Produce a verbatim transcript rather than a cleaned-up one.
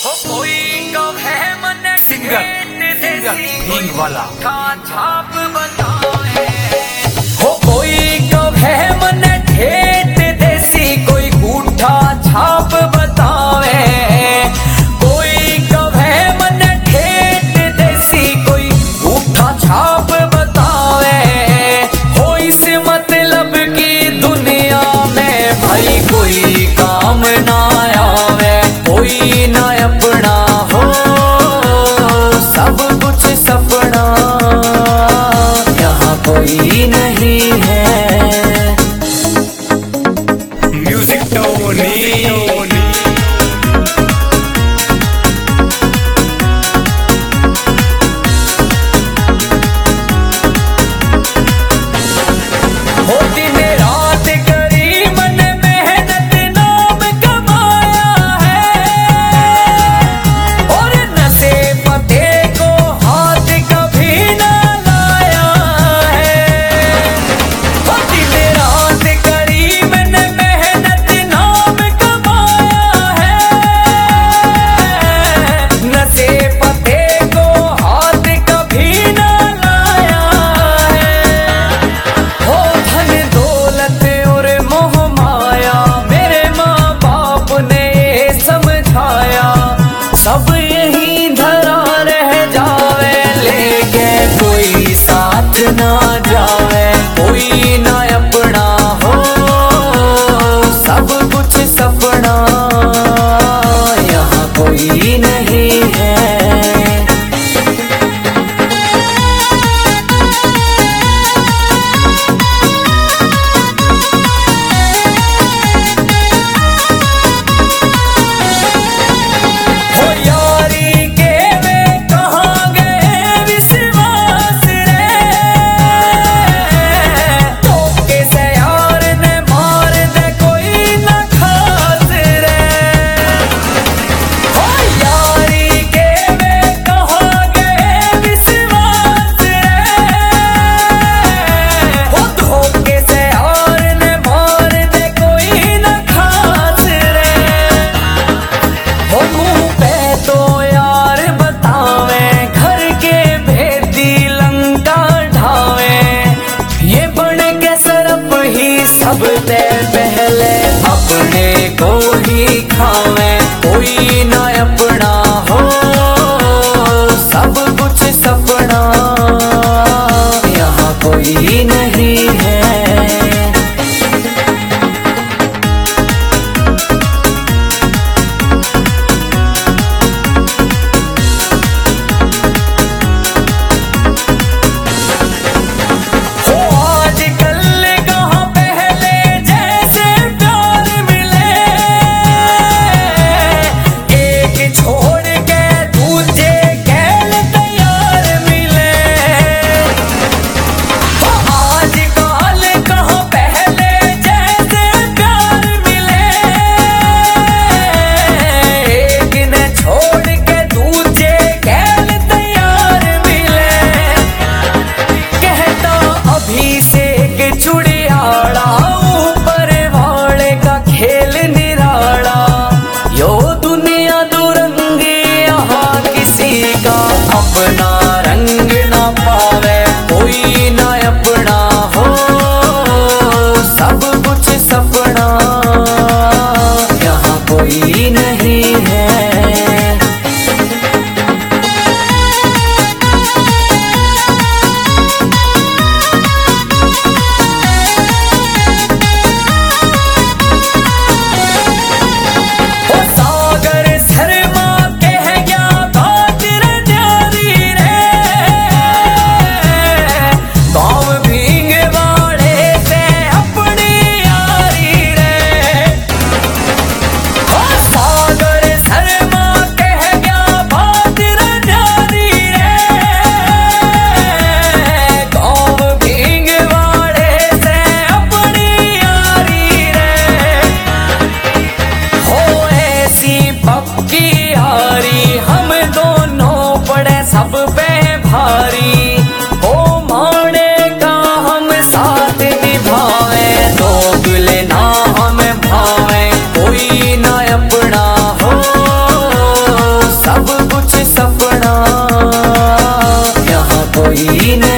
Singer singer भींग वाला छाप बताए हो कोई कब है मन ठेठ देसी कोई गूठा छाप बतावे कोई कब है मन ठेठ देसी कोई गूठा छाप बतावे हो इस मतलब की दुनिया में भाई कोई काम ना आवे कोई ना अपना हो सब कुछ सपना यहाँ कोई नहीं है। म्यूजिक टोनी हो दिन रात करी मन मेहनत नाम कमाया है और नशे पते को हाथ कभी न लाया है। हो दिन रात करी मन मेहनत नाम कमाया है नशे पते को हाथ कभी न लाया है। हो धन दौलत और मोह माया मेरे माँ बाप ने ये समझाया सब यही धरा रह जावे लेके कोई साथ ना जावे कोई ना अपना हो सब कुछ सपना यहाँ कोई नहीं है। हो यारी के वे कहाँ गए विश्वास रे धोखे से यार ने मार दे कोई न खास रे। हो यारी के वे कहाँ गए विश्वास रे हो धोखे से यार ने मार दे कोई न खास रे। हो मुंह पे तो यार बतावे घर के भेदी लंका ढावे ये बन के सरप ही सबसे पहले अपने को ही खावे कोई ना अपना हो सब कुछ सपना यहाँ कोई नहीं है। हो आजकल कहाँ पहले जैसे प्यार मिले एक छोड़ के दूजे खेल तैयार मिले। हो आजकल कहाँ पहले जैसे प्यार मिले एक ने छोड़ के दूजे खेल तैयार मिले। कहता अभिषेक चुड़ियाड़ा ऊपर वाले का खेल निराला यो दुनिया दुरंगी यहाँ किसी का अपना रंग ना पावे कोई ना अपना हो सब कुछ सपना यहाँ कोई नहीं है। हो सागर शर्मा कह गया बात रे न्यारी रे गाँव भींग वाले से अपनी यारी रे। हो सागर शर्मा कोई नहीं।